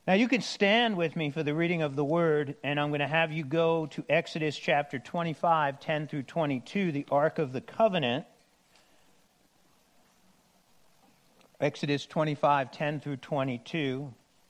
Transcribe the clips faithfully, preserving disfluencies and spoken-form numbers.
Now you can stand with me for the reading of the Word, and I'm going to have you go to Exodus chapter twenty-five, ten through twenty-two, the Ark of the Covenant. Exodus twenty-five, ten through twenty-two.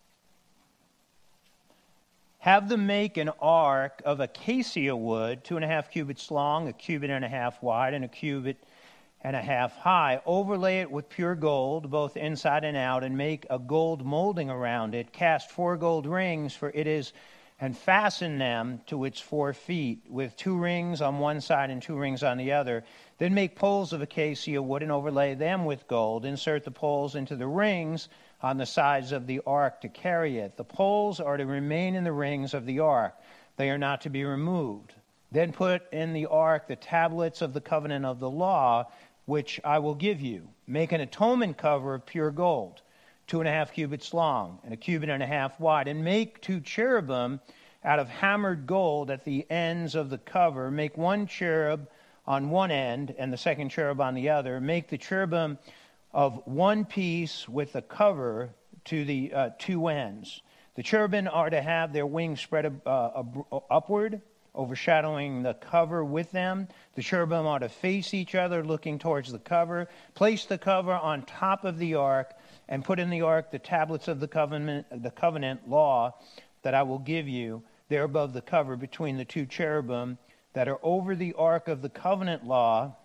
Have them make an ark of acacia wood, two and a half cubits long, a cubit and a half wide, and a cubit and a half high. Overlay it with pure gold, both inside and out, and make a gold molding around it. Cast four gold rings, for it is, and fasten them to its four feet, with two rings on one side and two rings on the other. Then make poles of acacia wood and overlay them with gold. Insert the poles into the rings on the sides of the ark to carry it. The poles are to remain in the rings of the ark. They are not to be removed. Then put in the ark the tablets of the covenant of the law, which I will give you. Make an atonement cover of pure gold, two and a half cubits long, and a cubit and a half wide. And make two cherubim out of hammered gold at the ends of the cover. Make one cherub on one end, and the second cherub on the other. Make the cherubim of one piece with the cover to the uh, two ends. The cherubim are to have their wings spread uh, upward, overshadowing the cover with them. The cherubim are to face each other, looking towards the cover. Place the cover on top of the ark, and put in the ark the tablets of the covenant, the covenant law that I will give you. They're above the cover between the two cherubim that are over the ark of the covenant law.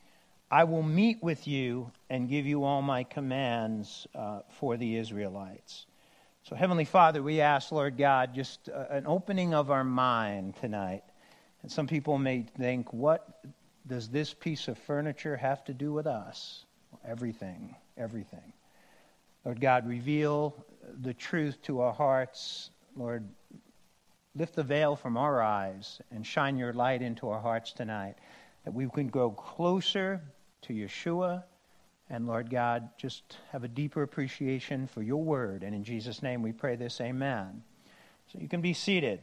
I will meet with you and give you all my commands uh, for the Israelites. So, Heavenly Father, we ask, Lord God, just uh, an opening of our mind tonight. And some people may think, what does this piece of furniture have to do with us? Everything, everything. Lord God, reveal the truth to our hearts. Lord, lift the veil from our eyes and shine your light into our hearts tonight, that we can grow closer to Yeshua. And Lord God, just have a deeper appreciation for your word. And in Jesus' name we pray this, amen. So you can be seated.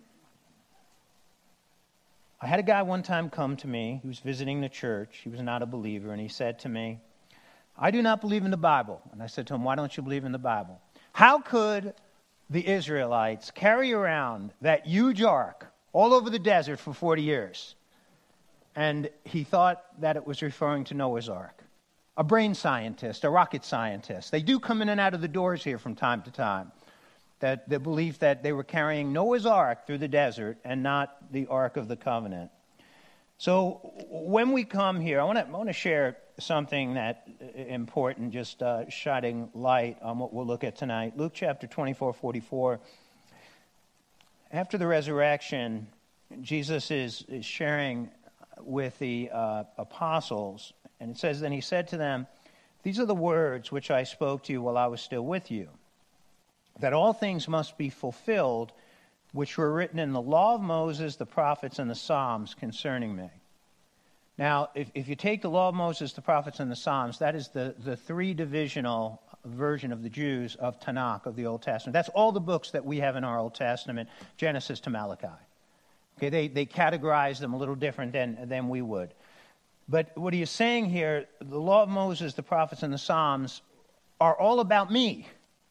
I had a guy one time come to me. He was visiting the church. He was not a believer. And he said to me, I do not believe in the Bible. And I said to him, why don't you believe in the Bible? How could the Israelites carry around that huge ark all over the desert for forty years? And he thought that it was referring to Noah's Ark. A brain scientist, a rocket scientist. They do come in and out of the doors here from time to time. That the belief that they were carrying Noah's Ark through the desert and not the Ark of the Covenant. So when we come here, I want to I want to share something that important, just uh, shining light on what we'll look at tonight. Luke chapter twenty-four, forty-four. After the resurrection, Jesus is, is sharing with the uh, apostles. And it says, then he said to them, these are the words which I spoke to you while I was still with you, that all things must be fulfilled which were written in the law of Moses, the prophets, and the Psalms concerning me. Now, if, if you take the law of Moses, the prophets, and the Psalms, that is the, the three-divisional version of the Jews of Tanakh, of the Old Testament. That's all the books that we have in our Old Testament, Genesis to Malachi. Okay, they, they categorize them a little different than, than we would. But what he is saying here, the law of Moses, the prophets, and the Psalms are all about me.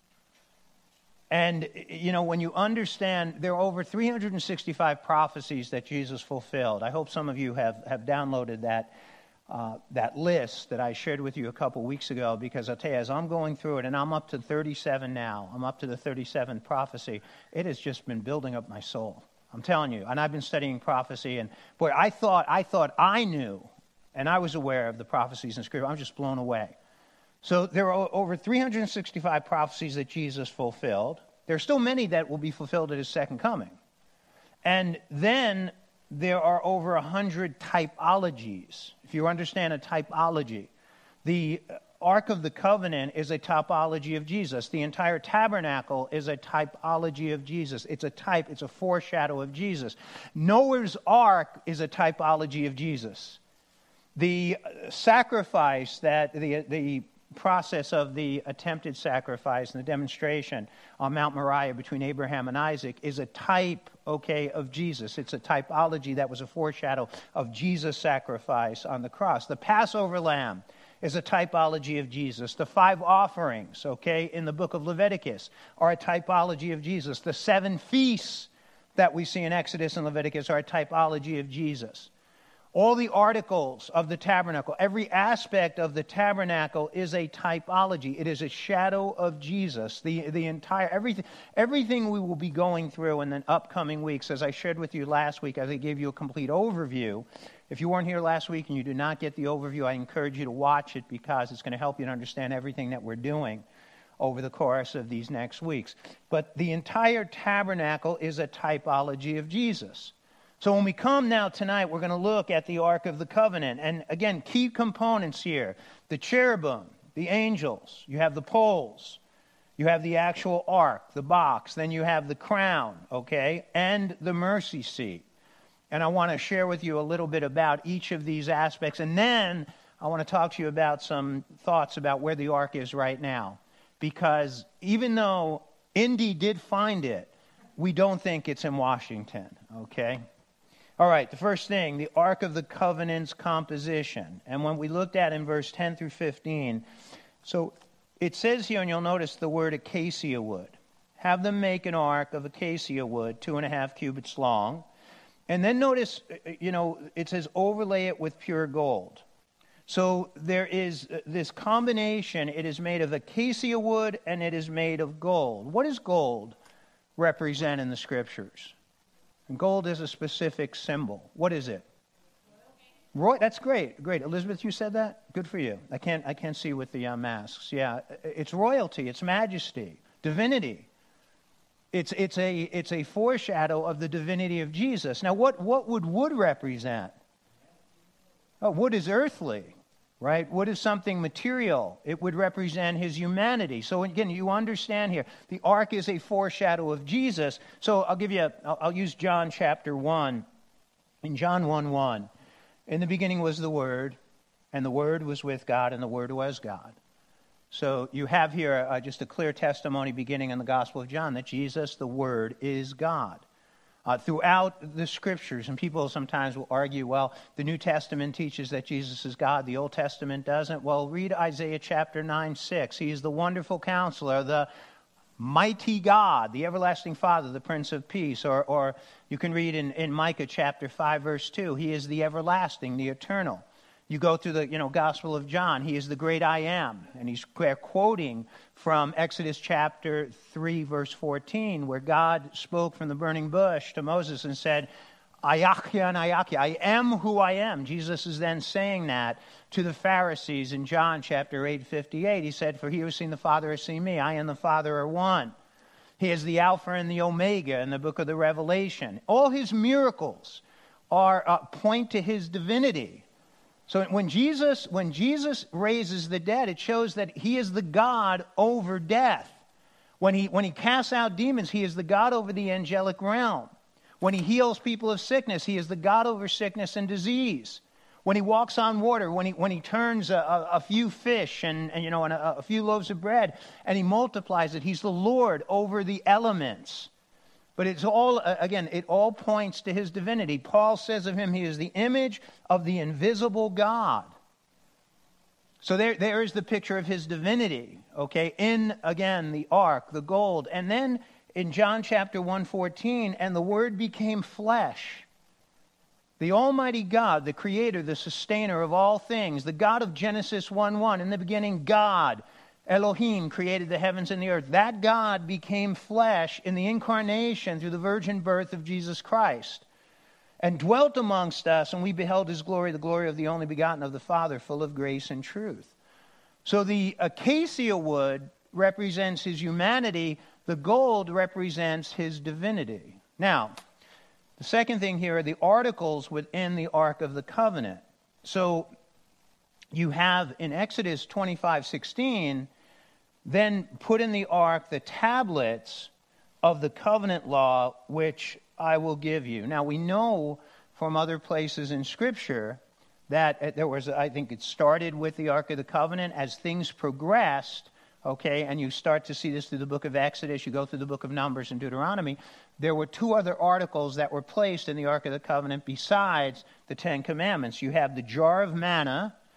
And, you know, when you understand, there are over three hundred sixty-five prophecies that Jesus fulfilled. I hope some of you have, have downloaded that uh, that list that I shared with you a couple weeks ago, because I'll tell you, as I'm going through it, and I'm up to thirty-seven now, I'm up to the thirty-seventh prophecy, it has just been building up my soul. I'm telling you. And I've been studying prophecy, and boy, I thought I thought I knew. And I was aware of the prophecies in Scripture. I'm just blown away. So there are over three hundred sixty-five prophecies that Jesus fulfilled. There are still many that will be fulfilled at his second coming. And then there are over one hundred typologies. If you understand a typology, the Ark of the Covenant is a typology of Jesus. The entire tabernacle is a typology of Jesus. It's a type, it's a foreshadow of Jesus. Noah's Ark is a typology of Jesus. The sacrifice, that the the process of the attempted sacrifice and the demonstration on Mount Moriah between Abraham and Isaac is a type, okay, of Jesus. It's a typology that was a foreshadow of Jesus' sacrifice on the cross. The Passover lamb is a typology of Jesus. The five offerings, okay, in the book of Leviticus are a typology of Jesus. The seven feasts that we see in Exodus and Leviticus are a typology of Jesus. All the articles of the tabernacle, every aspect of the tabernacle is a typology. It is a shadow of Jesus. The, the entire, everything, everything we will be going through in the upcoming weeks, as I shared with you last week, as I gave you a complete overview. If you weren't here last week and you did not get the overview, I encourage you to watch it because it's going to help you to understand everything that we're doing over the course of these next weeks. But the entire tabernacle is a typology of Jesus. So when we come now tonight, we're going to look at the Ark of the Covenant. And again, key components here. The cherubim, the angels, you have the poles, you have the actual ark, the box, then you have the crown, okay, and the mercy seat. And I want to share with you a little bit about each of these aspects. And then I want to talk to you about some thoughts about where the ark is right now. Because even though Indy did find it, we don't think it's in Washington, okay? All right, the first thing, the Ark of the Covenant's composition. And when we looked at in verse ten through fifteen, so it says here, and you'll notice the word acacia wood. Have them make an ark of acacia wood, two and a half cubits long. And then notice, you know, it says overlay it with pure gold. So there is this combination. It is made of acacia wood and it is made of gold. What does gold represent in the Scriptures? And gold is a specific symbol. What is it? Roy, that's great. Great. Elizabeth, you said that? Good for you. I can't I can't see with the uh, masks. Yeah, it's royalty, it's majesty, divinity. It's it's a it's a foreshadow of the divinity of Jesus. Now, what, what would wood represent? Oh, wood is earthly, right? Wood is something material. It would represent his humanity. So again, you understand here, the ark is a foreshadow of Jesus. So I'll give you, a, I'll, I'll use John chapter one. In John one one, in the beginning was the Word, and the Word was with God, and the Word was God. So you have here uh, just a clear testimony beginning in the Gospel of John that Jesus, the Word, is God. Uh, throughout the Scriptures, and people sometimes will argue, well, the New Testament teaches that Jesus is God, the Old Testament doesn't. Well, read Isaiah chapter nine six. He is the wonderful counselor, the mighty God, the everlasting Father, the Prince of Peace. Or, or you can read in, in Micah chapter five, verse two, he is the everlasting, the eternal. You go through the you know Gospel of John, he is the great I am. And he's quoting from Exodus chapter three, verse fourteen, where God spoke from the burning bush to Moses and said, Ayachya and Ayachya, I am who I am. Jesus is then saying that to the Pharisees in John chapter eight, fifty-eight. He said, for he who has seen the Father has seen me. I and the Father are one. He is the Alpha and the Omega in the book of the Revelation. All his miracles are uh, point to his divinity. So when Jesus, when Jesus raises the dead, it shows that he is the God over death. When he, when he casts out demons, he is the God over the angelic realm. When he heals people of sickness, he is the God over sickness and disease. When he walks on water, when he, when he turns a, a, a few fish and, and, you know, and a, a few loaves of bread and he multiplies it, he's the Lord over the elements. But it's all, again, it all points to his divinity. Paul says of him, he is the image of the invisible God. So there, there is the picture of his divinity, okay, in, again, the ark, the gold. And then in John chapter one fourteen, and the Word became flesh. The Almighty God, the Creator, the Sustainer of all things, the God of Genesis one one, in the beginning, God, Elohim, created the heavens and the earth. That God became flesh in the incarnation through the virgin birth of Jesus Christ and dwelt amongst us, and we beheld his glory, the glory of the only begotten of the Father, full of grace and truth. So the acacia wood represents his humanity. The gold represents his divinity. Now, the second thing here are the articles within the Ark of the Covenant. So you have in Exodus twenty-five sixteen, then put in the ark the tablets of the covenant law, which I will give you. Now, we know from other places in Scripture that there was, I think it started with the Ark of the Covenant. As things progressed, okay, and you start to see this through the book of Exodus, you go through the book of Numbers and Deuteronomy, there were two other articles that were placed in the Ark of the Covenant besides the Ten Commandments. You have the jar of manna,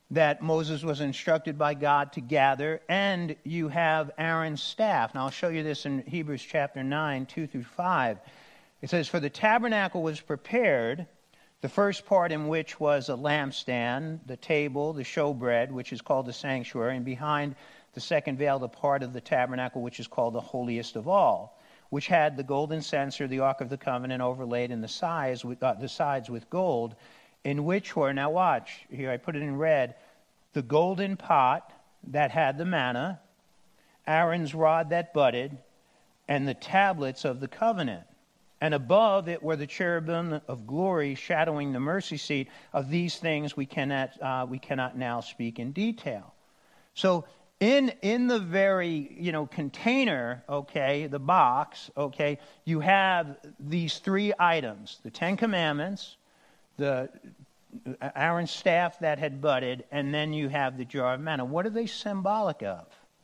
that Moses was instructed by God to gather, and you have Aaron's staff. Now I'll show you this in Hebrews chapter nine, two through five. It says, "For the tabernacle was prepared, the first part in which was a lampstand, the table, the showbread, which is called the sanctuary, and behind the second veil, the part of the tabernacle, which is called the holiest of all, which had the golden censer, the ark of the covenant, overlaid in the sides with, uh, the sides with gold, in which were," now watch, here I put it in red, "the golden pot that had the manna, Aaron's rod that budded, and the tablets of the covenant. And above it were the cherubim of glory shadowing the mercy seat. Of these things we cannot uh, we cannot now speak in detail." So in in the very, you know, container, okay, the box, okay, you have these three items: the Ten Commandments, the Aaron's staff that had budded, and then you have the jar of manna. What are they symbolic of?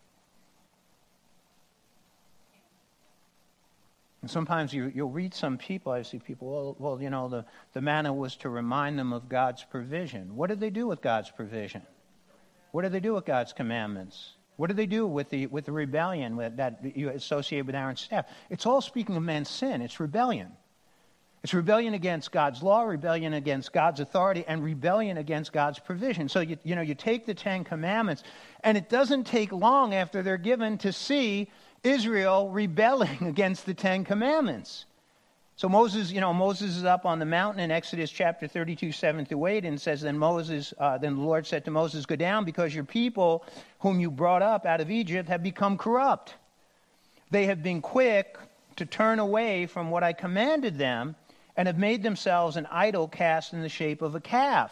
And sometimes you, you'll read some people, I see people, well, well, you know, the, the manna was to remind them of God's provision. What did they do with God's provision? What did they do with God's commandments? What did they do with the with the rebellion with, that you associate with Aaron's staff? It's all speaking of man's sin. It's rebellion. It's rebellion against God's law, rebellion against God's authority, and rebellion against God's provision. So, you, you know, you take the Ten Commandments, and it doesn't take long after they're given to see Israel rebelling against the Ten Commandments. So Moses, you know, Moses is up on the mountain in Exodus chapter thirty-two, seven through eight, and says, then Moses, uh, then the Lord said to Moses, "Go down, because your people whom you brought up out of Egypt have become corrupt. They have been quick to turn away from what I commanded them, and have made themselves an idol cast in the shape of a calf.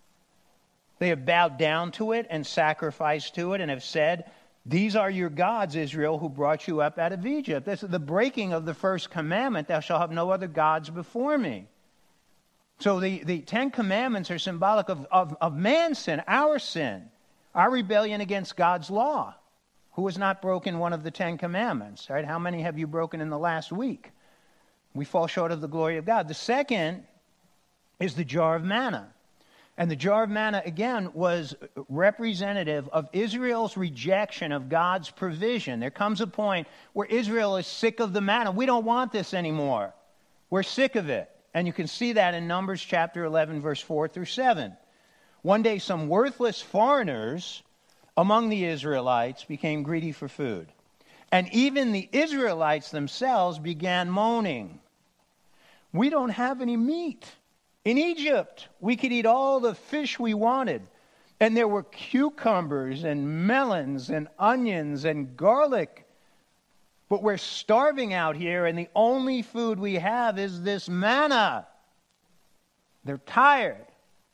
They have bowed down to it and sacrificed to it, and have said, 'These are your gods, Israel, who brought you up out of Egypt.' This is the breaking of the first commandment, 'Thou shalt have no other gods before me.'" So the, the Ten Commandments are symbolic of, of, of man's sin, our sin, our rebellion against God's law. Who has not broken one of the Ten Commandments? Right? How many have you broken in the last week? We fall short of the glory of God. The second is the jar of manna. And the jar of manna, again, was representative of Israel's rejection of God's provision. There comes a point where Israel is sick of the manna. We don't want this anymore. We're sick of it. And you can see that in Numbers chapter eleven, verse four through seven. One day, some worthless foreigners among the Israelites became greedy for food. And even the Israelites themselves began moaning, "We don't have any meat. In Egypt, we could eat all the fish we wanted, and there were cucumbers and melons and onions and garlic. But we're starving out here, and the only food we have is this manna." They're tired.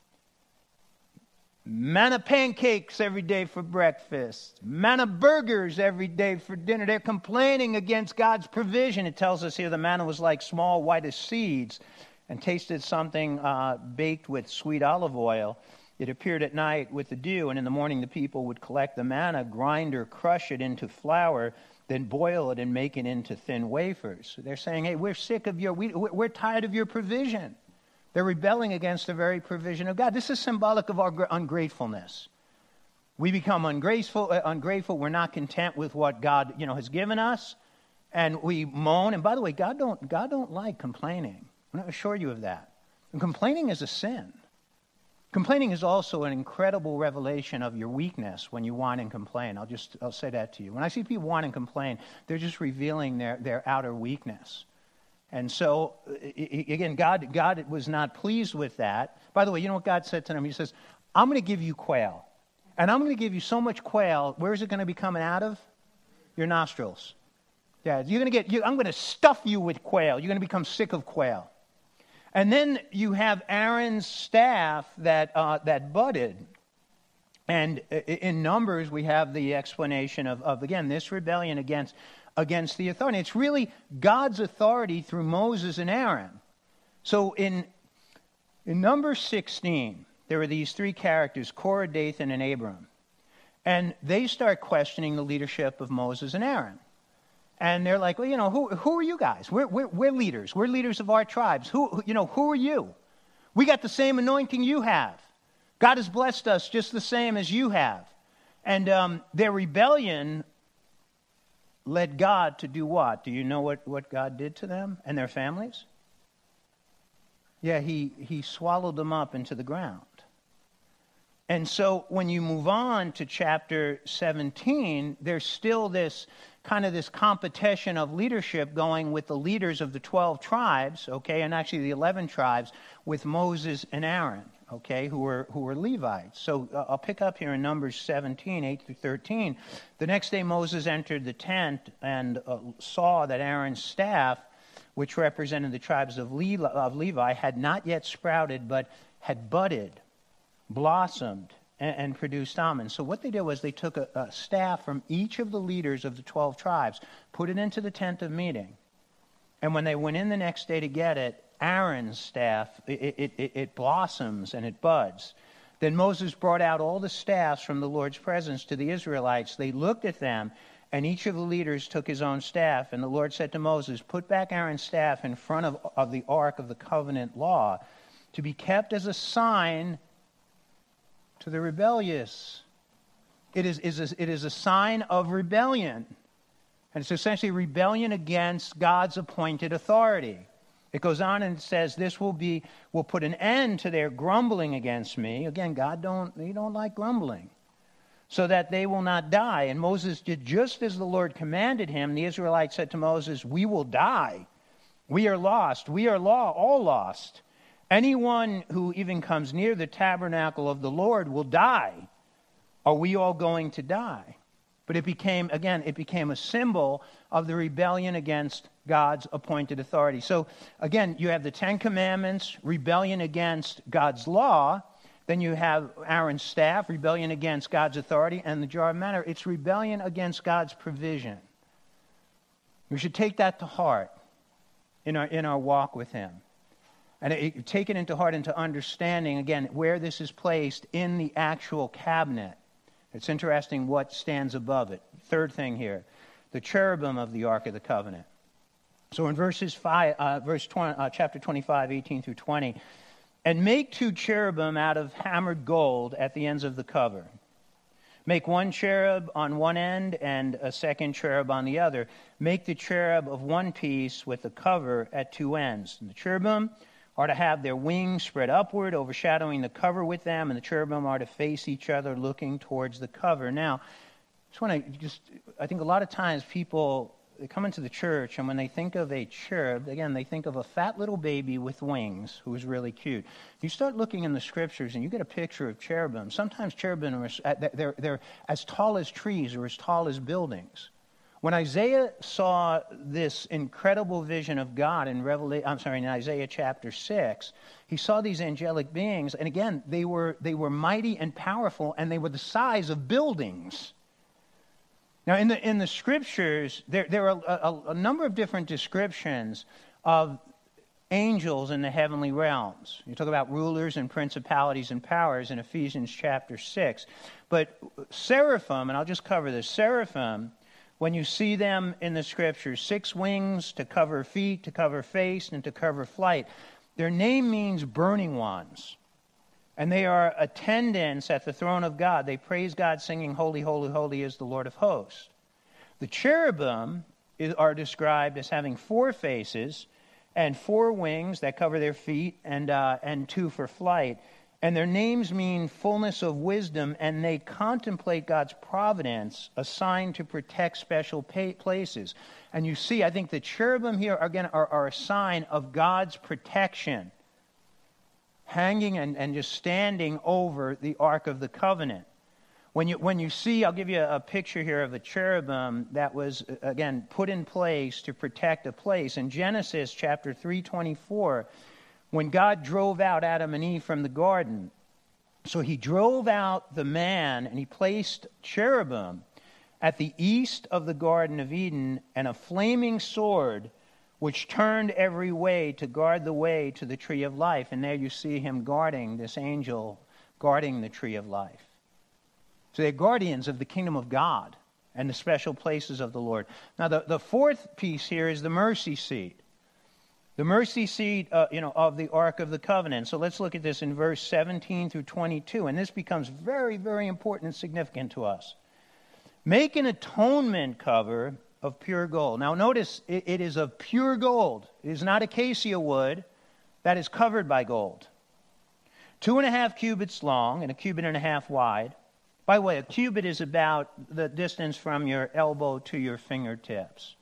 Manna pancakes every day for breakfast. Manna burgers every day for dinner. They're complaining against God's provision. It tells us here the manna was like small whitish seeds, and tasted something uh, baked with sweet olive oil. It appeared at night with the dew, and in the morning the people would collect the manna, grind or crush it into flour, then boil it and make it into thin wafers. So they're saying, hey, we're sick of your, we, we're tired of your provision. They're rebelling against the very provision of God. This is symbolic of our ungratefulness. We become ungrateful, uh, ungrateful. We're not content with what God, you know, has given us, and we moan. And by the way, God don't, God don't like complaining. I'm going to assure you of that. And complaining is a sin. Complaining is also an incredible revelation of your weakness when you whine and complain. I'll just I'll say that to you. When I see people whine and complain, they're just revealing their, their outer weakness. And so, again, God, God was not pleased with that. By the way, you know what God said to them? He says, "I'm going to give you quail. And I'm going to give you so much quail, where is it going to be coming out of? Your nostrils. Yeah, you're going to get, you, I'm going to stuff you with quail. You're going to become sick of quail." And then you have Aaron's staff that uh, that budded. And in Numbers, we have the explanation of, of again, this rebellion against, against the authority. It's really God's authority through Moses and Aaron. So in, in Numbers sixteen, there are these three characters, Korah, Dathan, and Abiram. And they start questioning the leadership of Moses and Aaron. And they're like, well, you know, who who are you guys? We're we're, we're leaders. We're leaders of our tribes. Who, you know, who are you? We got the same anointing you have. God has blessed us just the same as you have. And um, their rebellion led God to do what? Do you know what, what God did to them and their families? Yeah, he, he swallowed them up into the ground. And so when you move on to chapter seventeen, there's still this kind of this competition of leadership going with the leaders of the twelve tribes, okay, and actually the eleven tribes with Moses and Aaron, okay, who were who were Levites. So uh, I'll pick up here in Numbers seventeen, eight through thirteen. The next day Moses entered the tent and uh, saw that Aaron's staff, which represented the tribes of Levi, of Levi, had not yet sprouted, but had budded, blossomed, and, and produced almonds. So what they did was they took a, a staff from each of the leaders of the twelve tribes, put it into the tent of meeting, and when they went in the next day to get it, Aaron's staff, it, it, it, it blossoms and it buds. Then Moses brought out all the staffs from the Lord's presence to the Israelites. They looked at them, and each of the leaders took his own staff. And the Lord said to Moses, "Put back Aaron's staff in front of, of the ark of the covenant law, to be kept as a sign to the rebellious." It is, is a, it is a sign of rebellion. And it's essentially rebellion against God's appointed authority. It goes on and says, "This will be will put an end to their grumbling against me." Again, God don't he don't like grumbling. "So that they will not die." And Moses did just as the Lord commanded him. The Israelites said to Moses, "We will die. We are lost. We are law, all lost. Anyone who even comes near the tabernacle of the Lord will die. Are we all going to die?" But it became, again, it became a symbol of the rebellion against God's appointed authority. So, again, you have the Ten Commandments, rebellion against God's law. Then you have Aaron's staff, rebellion against God's authority, and the jar of manna. It's rebellion against God's provision. We should take that to heart in our in our walk with Him. And it, take it into heart into understanding, again, where this is placed in the actual cabinet. It's interesting what stands above it. Third thing here, the cherubim of the Ark of the Covenant. So in verses five, uh, verse twenty, uh, chapter twenty-five, eighteen through twenty, "And make two cherubim out of hammered gold at the ends of the cover. Make one cherub on one end and a second cherub on the other. Make the cherub of one piece with the cover at two ends. And the cherubim are to have their wings spread upward, overshadowing the cover with them, and the cherubim are to face each other, looking towards the cover." Now, I just want to just, I think a lot of times people, they come into the church, and when they think of a cherub, again, they think of a fat little baby with wings who is really cute. You start looking in the scriptures, and you get a picture of cherubim. Sometimes cherubim are they're, they're as tall as trees or as tall as buildings. When Isaiah saw this incredible vision of God in Revelation, I'm sorry, in Isaiah chapter six, he saw these angelic beings, and again, they were they were mighty and powerful, and they were the size of buildings. Now, in the in the scriptures, there there are a, a, a number of different descriptions of angels in the heavenly realms. You talk about rulers and principalities and powers in Ephesians chapter six, but seraphim, and I'll just cover this, seraphim, when you see them in the scriptures, six wings to cover feet, to cover face, and to cover flight. Their name means burning ones. And they are attendants at the throne of God. They praise God singing, "Holy, holy, holy is the Lord of hosts." The cherubim are described as having four faces and four wings that cover their feet and, uh, and two for flight. And their names mean fullness of wisdom, and they contemplate God's providence assigned to protect special pa- places. And you see, I think the cherubim here, again, are, are a sign of God's protection, hanging and, and just standing over the Ark of the Covenant. When you when you see, I'll give you a, a picture here of a cherubim that was, again, put in place to protect a place. In Genesis chapter three twenty-four, when God drove out Adam and Eve from the garden, so he drove out the man and he placed cherubim at the east of the Garden of Eden and a flaming sword which turned every way to guard the way to the tree of life. And there you see him guarding, this angel guarding the tree of life. So they're guardians of the kingdom of God and the special places of the Lord. Now the, the fourth piece here is the mercy seat. The mercy seat, uh, you know, of the Ark of the Covenant. So let's look at this in verse seventeen through twenty-two, and this becomes very, very important and significant to us. Make an atonement cover of pure gold. Now notice, it, it is of pure gold. It is not acacia wood that is covered by gold. Two and a half cubits long and a cubit and a half wide. By the way, a cubit is about the distance from your elbow to your fingertips.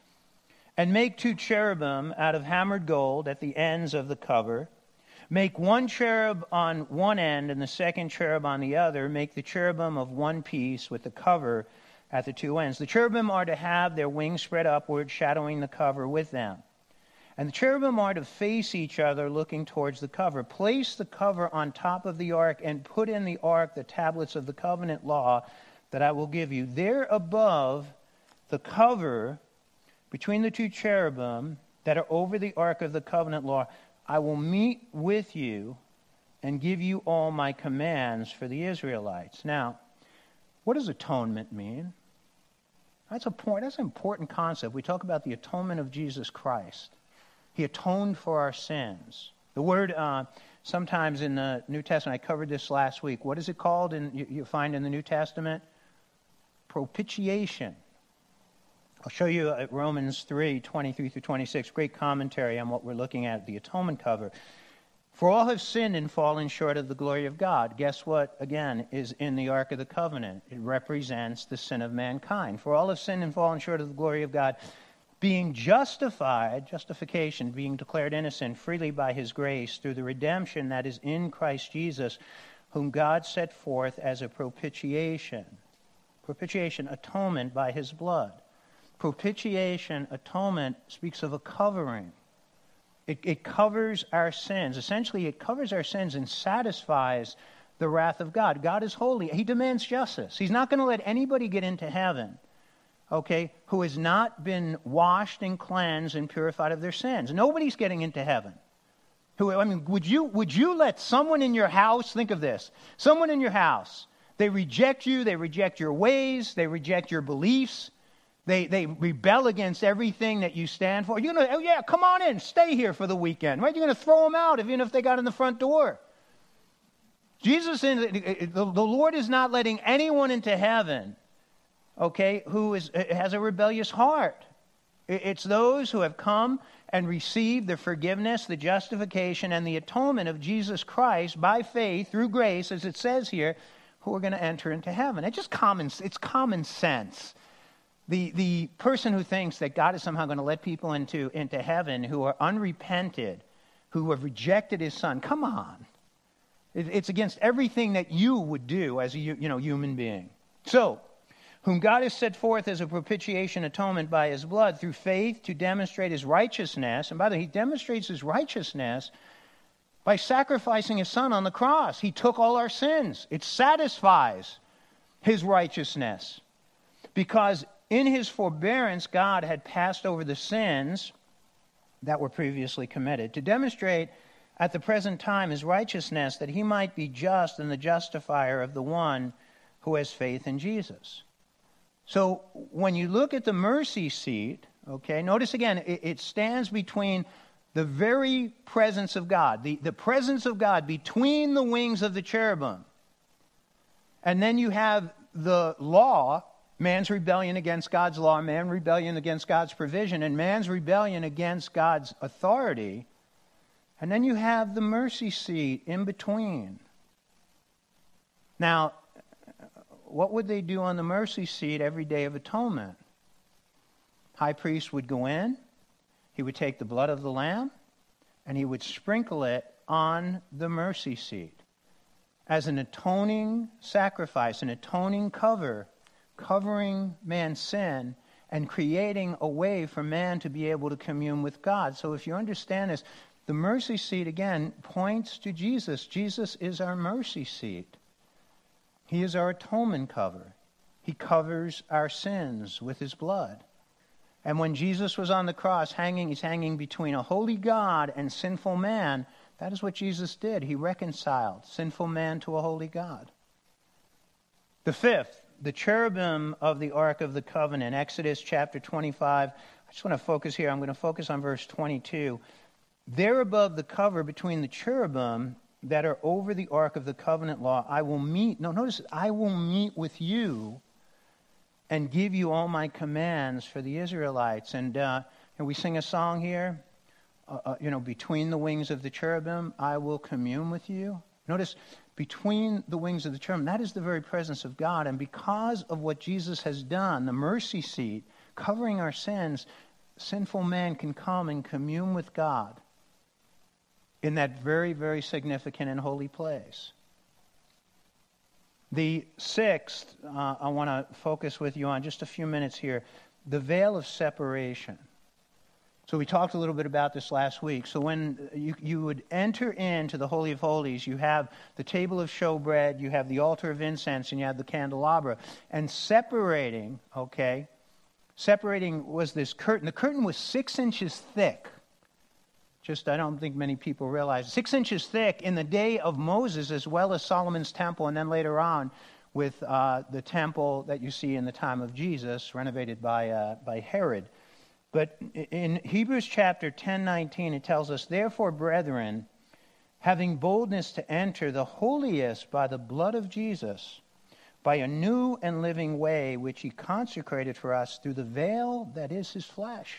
And make two cherubim out of hammered gold at the ends of the cover. Make one cherub on one end and the second cherub on the other. Make the cherubim of one piece with the cover at the two ends. The cherubim are to have their wings spread upward, shadowing the cover with them. And the cherubim are to face each other, looking towards the cover. Place the cover on top of the ark and put in the ark the tablets of the covenant law that I will give you. There above the cover, between the two cherubim that are over the ark of the covenant law, I will meet with you and give you all my commands for the Israelites. Now, what does atonement mean? That's a point. That's an important concept. We talk about the atonement of Jesus Christ. He atoned for our sins. The word, uh, sometimes in the New Testament, I covered this last week. What is it called? In, you, you find in the New Testament? Propitiation. I'll show you at Romans three, twenty-three through twenty-six, great commentary on what we're looking at, the atonement cover. For all have sinned and fallen short of the glory of God. Guess what, again, is in the Ark of the Covenant? It represents the sin of mankind. For all have sinned and fallen short of the glory of God, being justified, justification, being declared innocent freely by his grace through the redemption that is in Christ Jesus, whom God set forth as a propitiation. Propitiation, atonement by his blood. Propitiation, atonement, speaks of a covering. It, it covers our sins. Essentially, it covers our sins and satisfies the wrath of God. God is holy. He demands justice. He's not going to let anybody get into heaven, okay, who has not been washed and cleansed and purified of their sins. Nobody's getting into heaven. Who, I mean, would you, would you let someone in your house, think of this, someone in your house, they reject you, they reject your ways, they reject your beliefs, They they rebel against everything that you stand for. You're going to, oh yeah, come on in, stay here for the weekend. Right? You're going to throw them out even if they got in the front door. Jesus, in, the, the Lord is not letting anyone into heaven, okay, who is has a rebellious heart. It's those who have come and received the forgiveness, the justification, and the atonement of Jesus Christ by faith through grace, as it says here, who are going to enter into heaven. It's just common. It's common sense. The the person who thinks that God is somehow going to let people into, into heaven who are unrepented, who have rejected his son, come on. It, it's against everything that you would do as a you know human being. So, whom God has set forth as a propitiation atonement by his blood through faith to demonstrate his righteousness. And by the way, he demonstrates his righteousness by sacrificing his son on the cross. He took all our sins. It satisfies his righteousness. Because in his forbearance, God had passed over the sins that were previously committed to demonstrate at the present time his righteousness, that he might be just and the justifier of the one who has faith in Jesus. So when you look at the mercy seat, okay, notice again, it, it stands between the very presence of God, the, the presence of God between the wings of the cherubim. And then you have the law, man's rebellion against God's law, man's rebellion against God's provision, and man's rebellion against God's authority. And then you have the mercy seat in between. Now, what would they do on the mercy seat every day of atonement? High priest would go in, he would take the blood of the lamb, and he would sprinkle it on the mercy seat as an atoning sacrifice, an atoning cover, covering man's sin and creating a way for man to be able to commune with God. So if you understand this, the mercy seat, again, points to Jesus. Jesus is our mercy seat. He is our atonement cover. He covers our sins with his blood. And when Jesus was on the cross hanging, he's hanging between a holy God and sinful man. That is what Jesus did. He reconciled sinful man to a holy God. The fifth, the cherubim of the Ark of the Covenant. Exodus chapter twenty-five. I just want to focus here. I'm going to focus on verse twenty-two. There above the cover between the cherubim that are over the ark of the covenant law, I will meet. No, notice, I will meet with you and give you all my commands for the Israelites. And, uh, and we sing a song here, uh, uh, you know, between the wings of the cherubim, I will commune with you. Notice, between the wings of the cherubim, that is the very presence of God. And because of what Jesus has done, the mercy seat, covering our sins, sinful man can come and commune with God in that very, very significant and holy place. The sixth, uh, I want to focus with you on just a few minutes here, the veil of separation. So we talked a little bit about this last week. So when you, you would enter into the Holy of Holies, you have the table of showbread, you have the altar of incense, and you have the candelabra. And separating, okay, separating was this curtain. The curtain was six inches thick. Just, I don't think many people realize. Six inches thick in the day of Moses, as well as Solomon's temple, and then later on with uh, the temple that you see in the time of Jesus, renovated by uh, by Herod. But in Hebrews chapter ten nineteen, it tells us, therefore, brethren, having boldness to enter the holiest by the blood of Jesus, by a new and living way which he consecrated for us through the veil that is his flesh.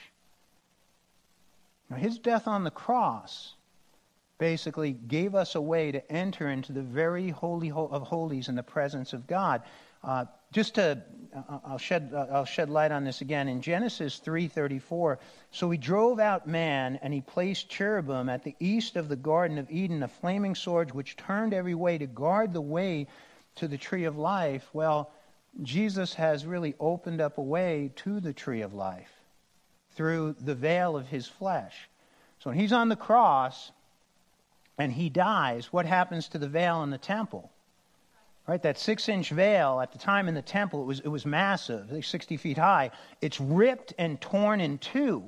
Now, his death on the cross basically gave us a way to enter into the very holy of holies in the presence of God. Uh, just to, uh, I'll shed uh, I'll shed light on this again. In Genesis three thirty-four, so he drove out man, and he placed cherubim at the east of the Garden of Eden, a flaming sword which turned every way to guard the way to the tree of life. Well, Jesus has really opened up a way to the tree of life through the veil of his flesh. So when he's on the cross and he dies, what happens to the veil in the temple? Right, that six-inch veil at the time in the temple, it was it was massive, like sixty feet high. It's ripped and torn in two.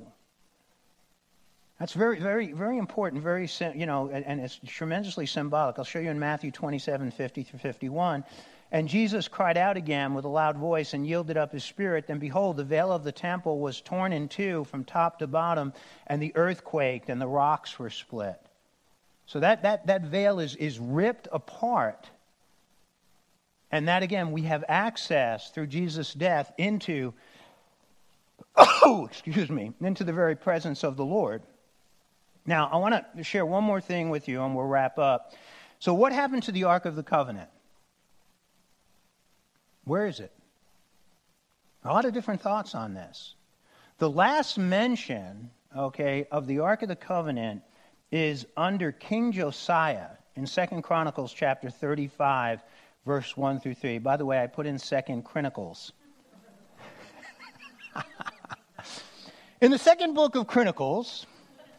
That's very, very, very important, very, you know, and, and it's tremendously symbolic. I'll show you in Matthew twenty-seven, fifty through fifty-one. And Jesus cried out again with a loud voice and yielded up his spirit. And behold, the veil of the temple was torn in two from top to bottom, and the earth quaked, and the rocks were split. So that that that veil is is ripped apart. And that, again, we have access through Jesus' death into, oh, excuse me, into the very presence of the Lord. Now, I want to share one more thing with you, and we'll wrap up. So what happened to the Ark of the Covenant? Where is it? A lot of different thoughts on this. The last mention, okay, of the Ark of the Covenant is under King Josiah in Second Chronicles chapter thirty-five, verse one through three. By the way, I put in Second Chronicles. In the second book of Chronicles,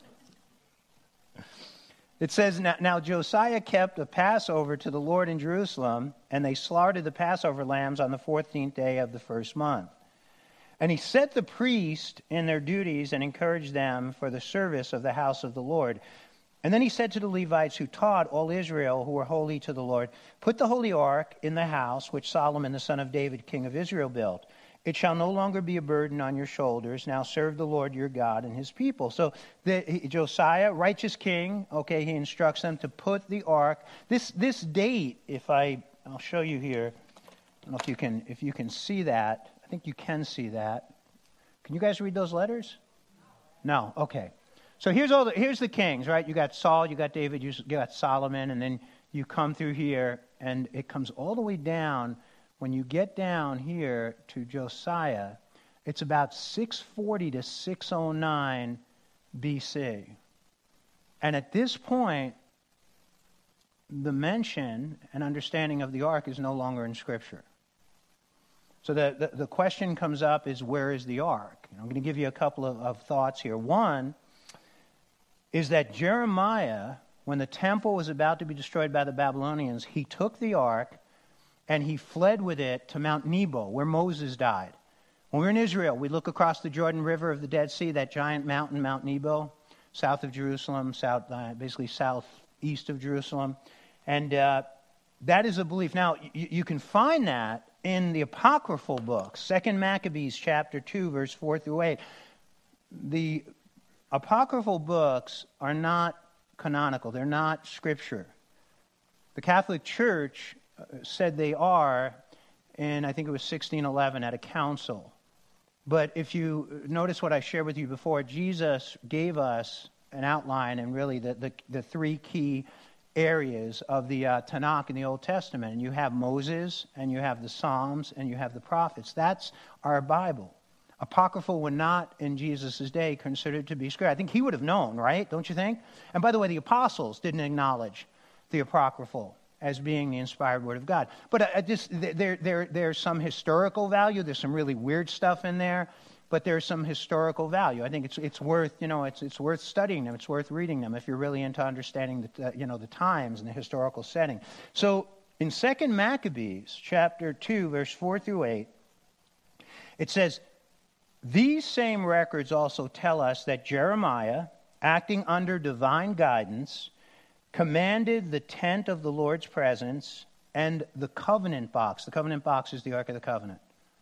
it says, now, now Josiah kept a Passover to the Lord in Jerusalem, and they slaughtered the Passover lambs on the fourteenth day of the first month. And he set the priests in their duties and encouraged them for the service of the house of the Lord. And then he said to the Levites who taught all Israel who were holy to the Lord, put the holy ark in the house which Solomon the son of David, king of Israel, built. It shall no longer be a burden on your shoulders. Now serve the Lord your God and his people. So the, Josiah, righteous king, okay, he instructs them to put the ark. This this date, if I, I'll show you here. I don't know if you can if you can see that. I think you can see that. Can you guys read those letters? No. Okay. So here's all the here's the kings, right? You got Saul, you got David, you got Solomon, and then you come through here, and it comes all the way down. When you get down here to Josiah, it's about six forty to six oh nine B C. And at this point, the mention and understanding of the ark is no longer in Scripture. So the, the, the question comes up is, where is the ark? I'm going to give you a couple of, of thoughts here. One is that Jeremiah, when the temple was about to be destroyed by the Babylonians, he took the ark and he fled with it to Mount Nebo, where Moses died. When we're in Israel, we look across the Jordan River of the Dead Sea, that giant mountain, Mount Nebo, south of Jerusalem, south, uh, basically southeast of Jerusalem. And uh, that is a belief. Now, you, you can find that in the apocryphal books, Second Maccabees chapter two, verse four through eight. the apocryphal books are not canonical. They're not scripture. The Catholic Church said they are, and I think it was sixteen eleven at a council. But if you notice what I shared with you before, Jesus gave us an outline and really the, the, the three key areas of the uh, Tanakh in the Old Testament. And you have Moses, and you have the Psalms, and you have the prophets. That's our Bible. Apocryphal were not in Jesus' day considered to be scripture. I think he would have known, right? Don't you think? And by the way, the apostles didn't acknowledge the apocryphal as being the inspired word of God. But uh, just, there, there, there's some historical value. There's some really weird stuff in there, but there's some historical value. I think it's it's worth you know it's it's worth studying them. It's worth reading them if you're really into understanding the uh, you know the times and the historical setting. So in Second Maccabees chapter two, verse four through eight, it says, "These same records also tell us that Jeremiah, acting under divine guidance, commanded the tent of the Lord's presence and the covenant box." The covenant box is the Ark of the Covenant.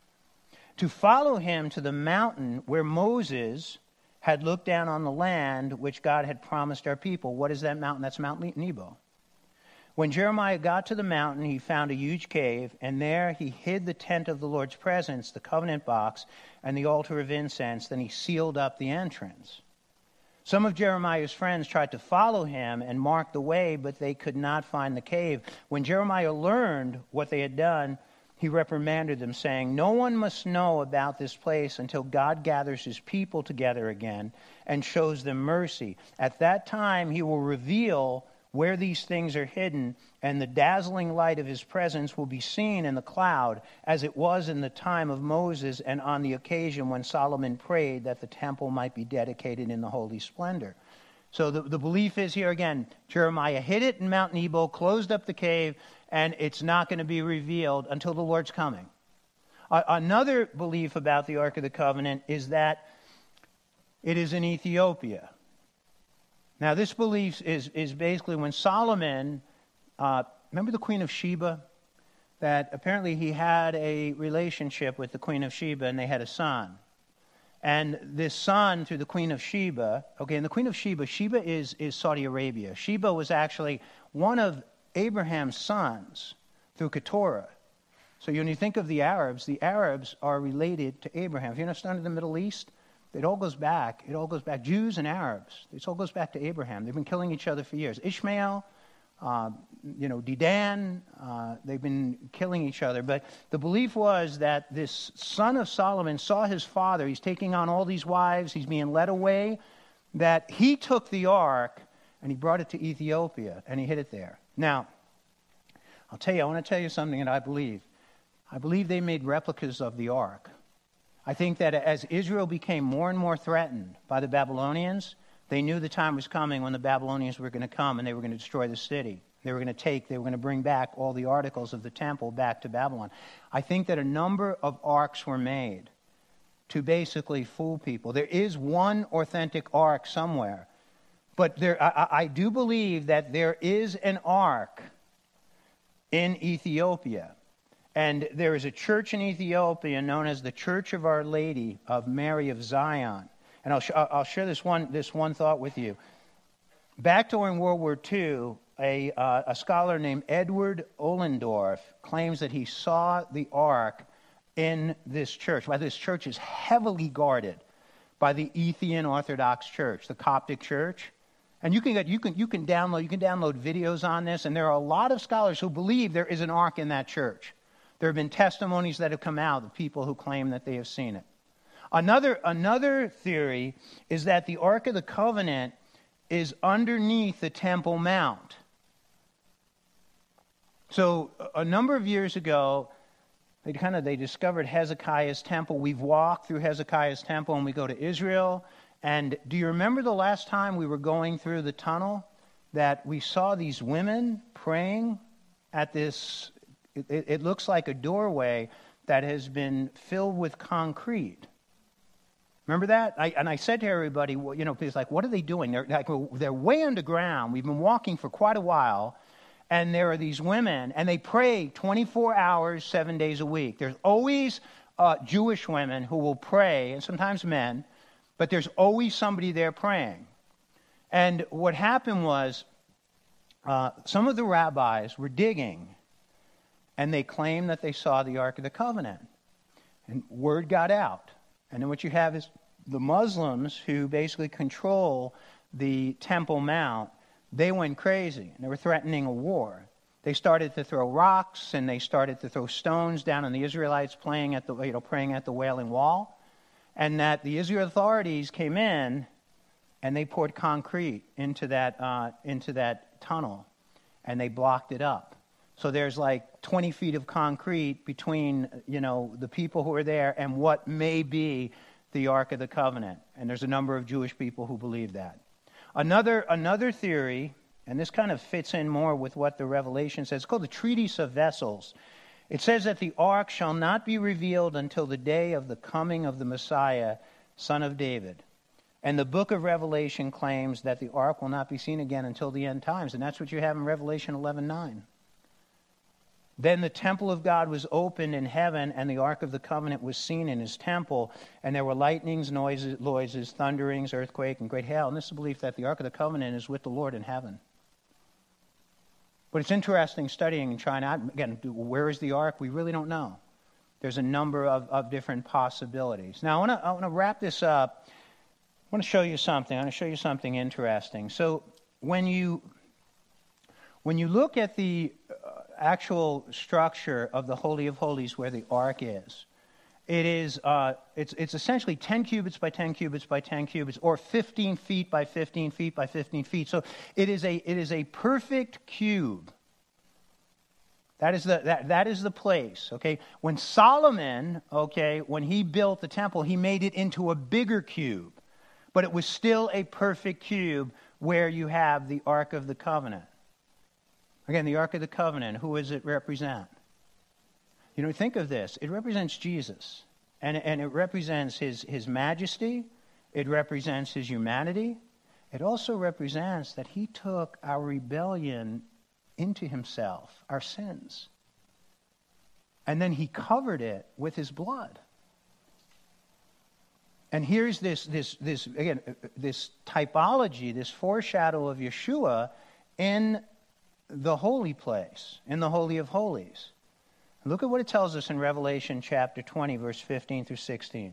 "To follow him to the mountain where Moses had looked down on the land which God had promised our people." What is that mountain? That's Mount Nebo. "When Jeremiah got to the mountain, he found a huge cave, and there he hid the tent of the Lord's presence, the covenant box, and the altar of incense. Then he sealed up the entrance. Some of Jeremiah's friends tried to follow him and mark the way, but they could not find the cave. When Jeremiah learned what they had done, he reprimanded them, saying, 'No one must know about this place until God gathers his people together again and shows them mercy. At that time he will reveal where these things are hidden, and the dazzling light of his presence will be seen in the cloud, as it was in the time of Moses and on the occasion when Solomon prayed that the temple might be dedicated in the holy splendor.'" So the, the belief is here again, Jeremiah hid it in Mount Nebo, closed up the cave, and it's not going to be revealed until the Lord's coming. Uh, another belief about the Ark of the Covenant is that it is in Ethiopia. Now, this belief is, is basically when Solomon, uh, remember the Queen of Sheba? That apparently he had a relationship with the Queen of Sheba and they had a son. And this son through the Queen of Sheba, okay, and the Queen of Sheba, Sheba is, is Saudi Arabia. Sheba was actually one of Abraham's sons through Keturah. So when you think of the Arabs, the Arabs are related to Abraham. If you understand the Middle East, it all goes back. It all goes back. Jews and Arabs. It all goes back to Abraham. They've been killing each other for years. Ishmael, uh, you know, Dedan, uh, they've been killing each other. But the belief was that this son of Solomon saw his father. He's taking on all these wives. He's being led away. That he took the ark and he brought it to Ethiopia and he hid it there. Now, I'll tell you, I want to tell you something that I believe. I believe they made replicas of the ark. I think that as Israel became more and more threatened by the Babylonians, they knew the time was coming when the Babylonians were going to come and they were going to destroy the city. They were going to take, they were going to bring back all the articles of the temple back to Babylon. I think that a number of arks were made to basically fool people. There is one authentic ark somewhere, but there, I, I do believe that there is an ark in Ethiopia. And there is a church in Ethiopia known as the Church of Our Lady of Mary of Zion. And I'll, sh- I'll share this one, this one thought with you. Back during World War Two, a, uh, a scholar named Edward Ollendorf claims that he saw the ark in this church. By this church is heavily guarded by the Ethiopian Orthodox Church, the Coptic Church. And you can get, you can you can download you can download videos on this. And there are a lot of scholars who believe there is an ark in that church. There have been testimonies that have come out of people who claim that they have seen it. Another, another theory is that the Ark of the Covenant is underneath the Temple Mount. So a number of years ago, they kind of they discovered Hezekiah's temple. We've walked through Hezekiah's temple and we go to Israel. And do you remember the last time we were going through the tunnel that we saw these women praying at this? It, it looks like a doorway that has been filled with concrete. Remember that? I, and I said to everybody, well, you know, it's like, what are they doing? They're like, they're way underground. We've been walking for quite a while, and there are these women, and they pray twenty-four hours, seven days a week. There's always uh, Jewish women who will pray, and sometimes men, but there's always somebody there praying. And what happened was, uh, some of the rabbis were digging, and they claimed that they saw the Ark of the Covenant. And word got out. And then what you have is the Muslims, who basically control the Temple Mount, they went crazy, and they were threatening a war. They started to throw rocks, and they started to throw stones down on the Israelites playing at the, you know, praying at the Wailing Wall. And that the Israel authorities came in, and they poured concrete into that uh, into that tunnel, and they blocked it up. So there's like twenty feet of concrete between, you know, the people who are there and what may be the Ark of the Covenant. And there's a number of Jewish people who believe that. Another another theory, and this kind of fits in more with what the Revelation says, it's called the Treatise of Vessels. It says that the ark shall not be revealed until the day of the coming of the Messiah, son of David. And the book of Revelation claims that the ark will not be seen again until the end times. And that's what you have in Revelation eleven nine. Then the temple of God was opened in heaven, and the Ark of the Covenant was seen in his temple. And there were lightnings, noises, noises, thunderings, earthquake, and great hail. And this is the belief that the Ark of the Covenant is with the Lord in heaven. But it's interesting studying and trying out, again, where is the Ark? We really don't know. There's a number of, of different possibilities. Now, I want to I want to wrap this up. I want to show you something. I want to show you something interesting. So when you when you look at the actual structure of the Holy of Holies where the ark is, it is uh, it's it's essentially ten cubits by ten cubits by ten cubits, or fifteen feet by fifteen feet by fifteen feet. So it is a it is a perfect cube. That is the that, that is the place. Okay, when Solomon, okay, when he built the temple, he made it into a bigger cube, but it was still a perfect cube where you have the Ark of the Covenant. Again, the Ark of the Covenant, who does it represent? You know, think of this. It represents Jesus. And, and it represents his, his majesty. It represents his humanity. It also represents that he took our rebellion into himself, our sins. And then he covered it with his blood. And here's this, this, this again, this typology, this foreshadow of Yeshua in the holy place, in the Holy of Holies. Look at what it tells us in Revelation chapter twenty, verse fifteen through sixteen.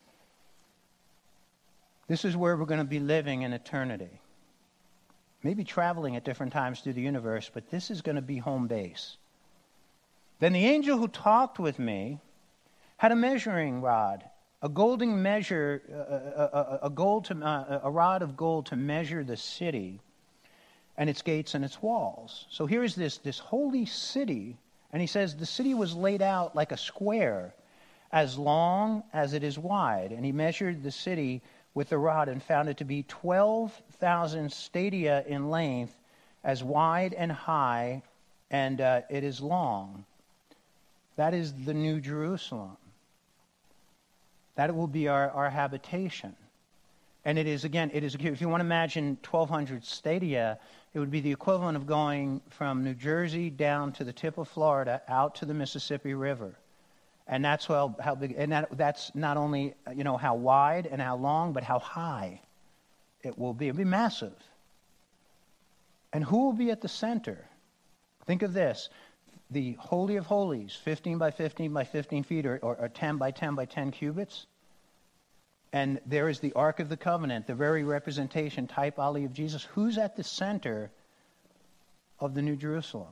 This is where we're going to be living in eternity. Maybe traveling at different times through the universe, but this is going to be home base. Then the angel who talked with me had a measuring rod, a golden measure, a, a, a, gold to, uh, a rod of gold to measure the city and its gates and its walls. So here is this, this holy city, and he says the city was laid out like a square, as long as it is wide. And he measured the city with the rod and found it to be twelve thousand stadia in length, as wide and high, and uh, it is long. That is the New Jerusalem. That will be our, our habitation. And it is, again, it is, if you want to imagine twelve hundred stadia, it would be the equivalent of going from New Jersey down to the tip of Florida, out to the Mississippi River. And that's how, how big, and that, that's not only, you know, how wide and how long, but how high it will be. It'll be massive. And who will be at the center? Think of this. The Holy of Holies, fifteen by fifteen by fifteen feet, or, or, or ten by ten by ten cubits. And there is the Ark of the Covenant, the very representation, typology of Jesus. Who's at the center of the New Jerusalem?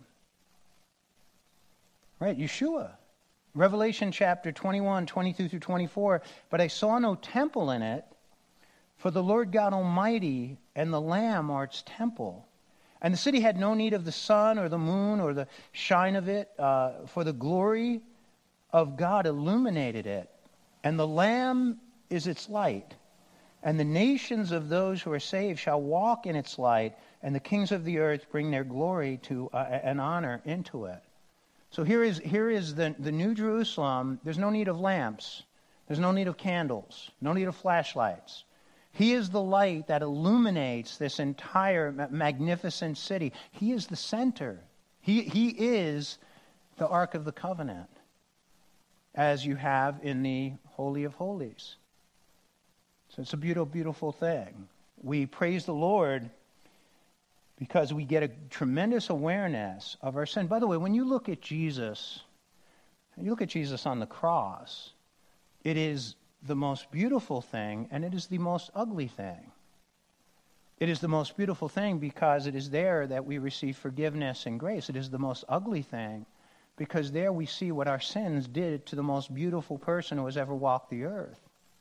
Right, Yeshua. Revelation chapter twenty-one, twenty-two through twenty-four. But I saw no temple in it, for the Lord God Almighty and the Lamb are its temple. And the city had no need of the sun or the moon or the shine of it, uh, for the glory of God illuminated it. And the Lamb is its light. And the nations of those who are saved shall walk in its light, and the kings of the earth bring their glory to uh, and honor into it. So here is here is the, the New Jerusalem. There's no need of lamps. There's no need of candles. No need of flashlights. He is the light that illuminates this entire magnificent city. He is the center. He, he is the Ark of the Covenant, as you have in the Holy of Holies. So it's a beautiful, beautiful thing. We praise the Lord because we get a tremendous awareness of our sin. By the way, when you look at Jesus, you look at Jesus on the cross, it is the most beautiful thing and it is the most ugly thing. It is the most beautiful thing because it is there that we receive forgiveness and grace. It is the most ugly thing because there we see what our sins did to the most beautiful person who has ever walked the earth.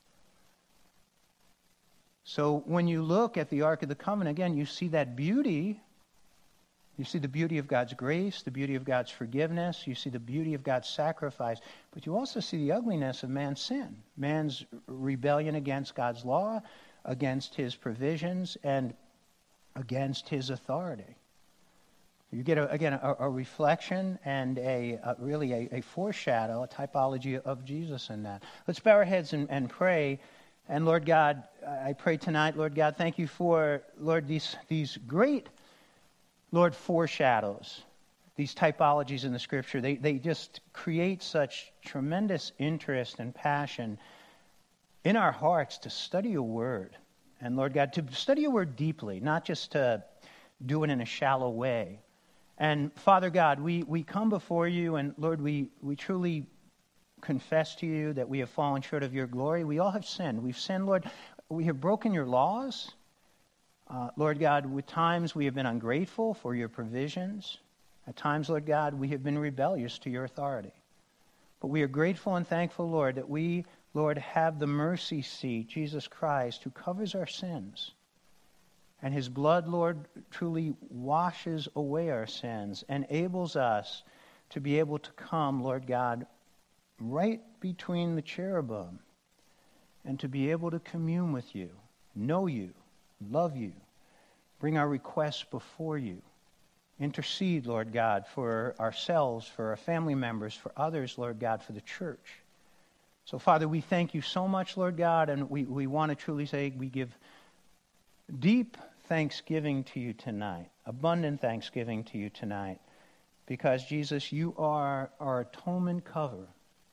So when you look at the Ark of the Covenant, again, you see that beauty. You see the beauty of God's grace, the beauty of God's forgiveness. You see the beauty of God's sacrifice. But you also see the ugliness of man's sin, man's rebellion against God's law, against his provisions, and against his authority. You get, a, again, a, a reflection and a, a really a, a foreshadow, a typology of Jesus in that. Let's bow our heads and, and pray. And Lord God, I pray tonight, Lord God, thank you for, Lord, these, these great, Lord, foreshadows, these typologies in the Scripture. They, they just create such tremendous interest and passion in our hearts to study your word. And Lord God, to study your word deeply, not just to do it in a shallow way. And Father God, we, we come before you and Lord, we, we truly confess to you that we have fallen short of your glory. We all have sinned. We've sinned, Lord. We have broken your laws. Uh, Lord God, with times we have been ungrateful for your provisions. At times, Lord God, we have been rebellious to your authority. But we are grateful and thankful, Lord, that we, Lord, have the mercy seat, Jesus Christ, who covers our sins. And his blood, Lord, truly washes away our sins, enables us to be able to come, Lord God, right between the cherubim and to be able to commune with you, know you, love you, bring our requests before you, intercede, Lord God, for ourselves, for our family members, for others, Lord God, for the church. So, Father, we thank you so much, Lord God, and we, we want to truly say we give deep thanksgiving to you tonight, abundant thanksgiving to you tonight, because, Jesus, you are our atonement cover.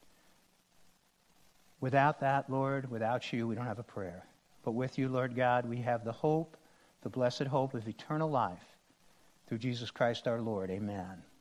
Without that, Lord, without you, we don't have a prayer. But with you, Lord God, we have the hope, the blessed hope of eternal life through Jesus Christ our Lord. Amen.